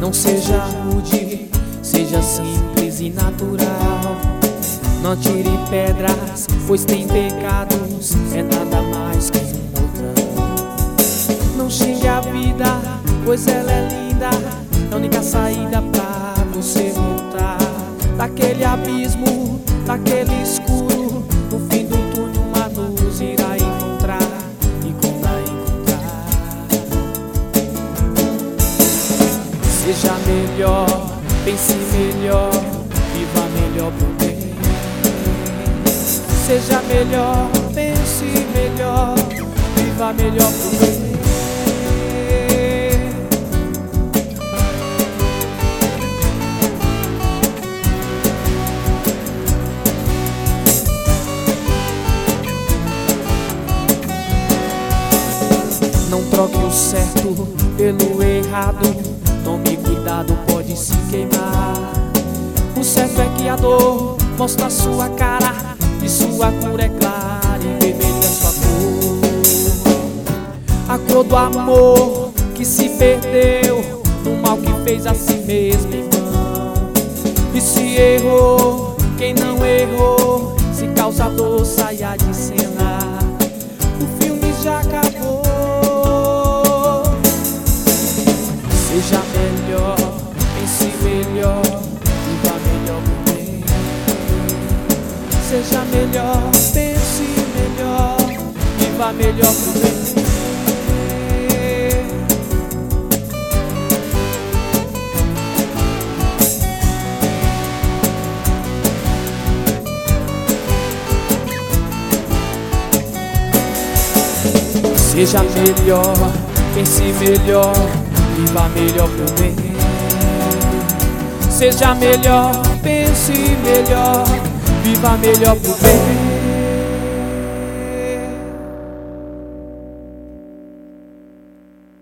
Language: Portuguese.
Não seja rude, seja simples e natural. Não atire pedras, pois tem pecados, é nada mais que um mortal. Não xingue a vida, pois ela é linda, é a única saída pra você voltar daquele abismo, daquele escuro. No fim do túnel uma luz irá encontrar, e quando a encontrar, seja melhor, pense melhor, viva melhor pro bem. Seja melhor, pense melhor, viva melhor pro bem. Não troque o certo pelo errado, tome cuidado, pode se queimar. O certo é que a dor mostra a sua cara, e sua cor é clara e vermelha é sua cor. A cor do amor que se perdeu no mal que fez a si mesmo, irmão. E se errou, quem não errou, se causa dor, saia de cena. O filme já acabou. Seja melhor, pense melhor, viva melhor pro bem. Seja melhor, pense melhor, viva melhor pro bem. Seja melhor, pense melhor, viva melhor pro bem. Seja melhor, pense melhor, viva melhor pro bem.